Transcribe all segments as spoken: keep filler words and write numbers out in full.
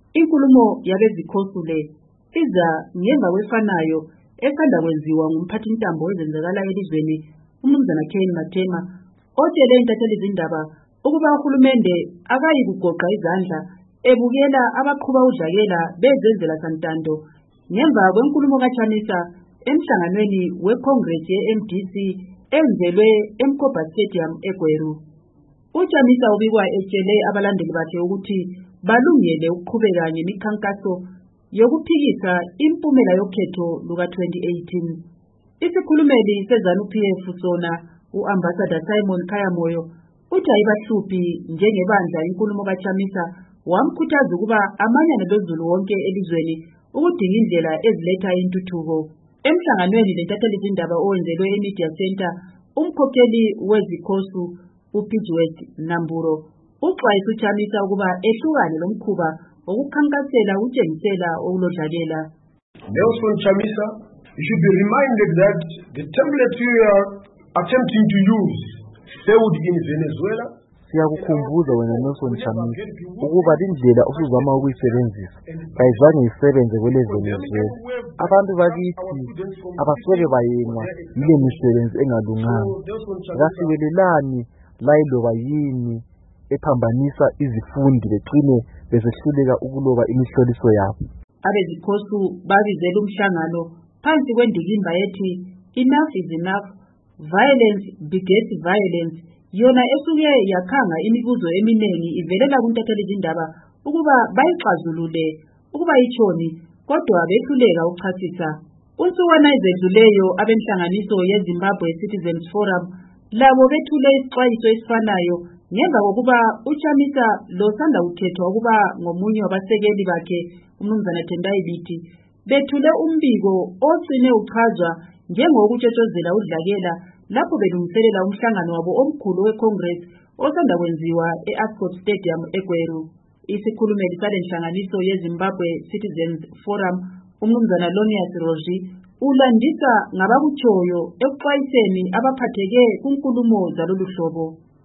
Inkulumo yabezikhosi le iza ngemva kwefanayo esanda kwenziwa ngumphathintambo wezenzakala elizweni uMnumzana Ken Matema otshele intathelizindaba ukuba uhulumende akayi kugoqa izandla ebukela abaqhuba udlakela bezenzela santando ngemva kwenkulumo kaChamisa emhlanganweni weCongress ye-M D C enzelwe eMkopa Stadium eGweru. UChamisa ubikwa etshele abalandeli bakhe ukuthi balungele ukuqhubeka ngemikhankaso yokuphikisa impumela yokhetho luka twenty eighteen. Isikhulumeli seZANU-P F sona uAmbassador Simon Khayamoyo uthi ayibahluphi njengebandla inkulumo kaChamisa wamkhuthaza ukuba amanyane lozulu wonke elizweni ukudinga indlela eziletha intuthuko. Emhlanganweni lentathelizindaba owenzelwe eMedia Center, umkhokheli wezikhosi uPitchworth Namburo uxwayisa uChamisa ukuba ehlukane lomkhuba okukhankasela utshengisela okulodlakela. Nelson Chamisa, you should be reminded that the template you are attempting to use failed in Venezuela. Siyakukhumbuza wena Nelson Chamisa ukuba indlela usuzama ukuyisebenzisa kayizange isebenze kwele Venezuela. Abantu bakithi abaswele bayenwa yile misebenzi engalunganga. Akasibelelani layiloba yini ephambanisa izifundi begcine besehluleka ukuloba imihloliso yabo. Abezikhosi babizela umhlangano phansi kwendikimba ethi enough is enough, violence begets violence, yona esuke yakhanga imibuzo eminingi ivelela kuntathelizindaba ukuba bayixazulule ukuba ichoni kodwa behluleka ukuchasisa. Unsuwana ezedluleyo abenhlanganiso yeZimbabwe Citizens Forum labo bethule isixwayiso esifanayo ngemva kokuba uChamisa losanda kukhethwa ukuba ngomunye wabasekeli bakhe uMnumzana Tendai Biti bethule umbiko ocine uchazwa njengokutshotshozela udlakela lapho belungiselela umhlangano wabo omkhulu weCongress osanda kwenziwa eAscot Stadium eGweru. Isikhulumeli salenhlanganiso yeZimbabwe Citizens Forum uMnumzana Lonius Roji ulandisa ngabakutshoyo ekuxwayiseni abaphatheke kunkulumo zalolu hlobo.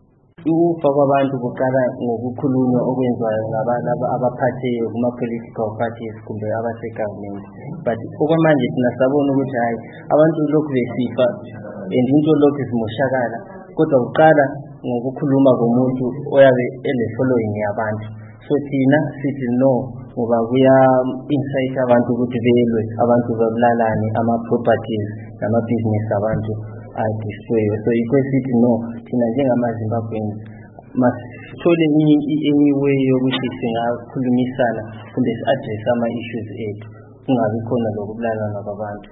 Ukufa kwabantu kuqala ngokukhulunywa okwenziwayo ngabantu abaphatheyo kuma-political parties kumbe abase-government, but okwamanje thina sabona ukuthi hayi abantu lokhu besifa and into lokhu zimoshakala kodwa kuqala ngokukhuluma komuntu oyabe ele-following yabantu. So thina sithi no ngoba kuya-incite abantu ukuthi belwe abantu babulalane ama-properties nama-business abantu adisweyo. So yikho sithi no thina njengama-Zimbabweans masithole enye way yokuthi singakhulumisana kumbe si-address ama-issues ethu kungabi khona lokubulalana kwabantu.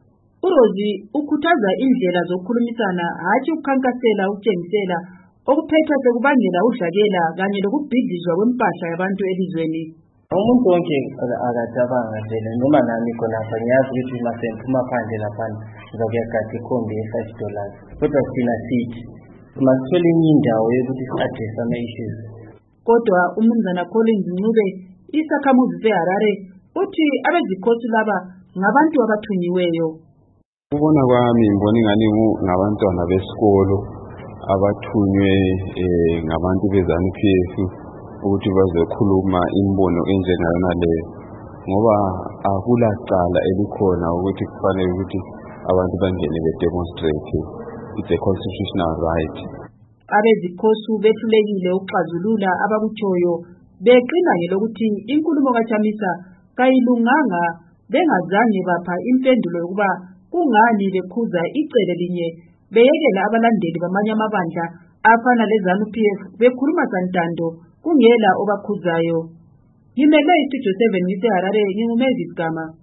uRozi ukhuthaza indlela zokukhulumisana hatshi ukukhankasela ukutshengisela okuphetha sekubangela udlakela kanye lokubhidlizwa kwempahla yabantu elizweni. Umuntu wonke akacabanga vele noma nami khonapha ngiyazi ukuthi masemphuma phandle laphana ngizokuyagada ikhombi ye-five dollars kodwa thina sithi masithole enye indawo yokuthi si-address ama-issues. Kodwa uMnumzana Collins Ncube isakhamuzi seHarare uthi abezikhosi laba ngabantu abathunyiweyo. Ukubona kwami ngibona ingani ngabantwana besikolo abathunywe ngabantu beZANU-P F ukuthi bazokhuluma imbono enjengayona leyo ngoba akulacala elikhona ukuthi kufanele ukuthi abantu bangene be-demonstrate. It's a constitutional right. Abezikhosi bethulekile ukuxazulula abakutshoyo beqina ngelokuthi inkulumo kaChamisa kayilunganga bengazange bapha impendulo yokuba kungani bekhuza icele linye beyekela abalandeli bamanye amabandla afana leZANU-P F bekhuluma santando kungela obakhuzayo. Ngimele iStudio seven ngiseHarare, nginguMavis Gama.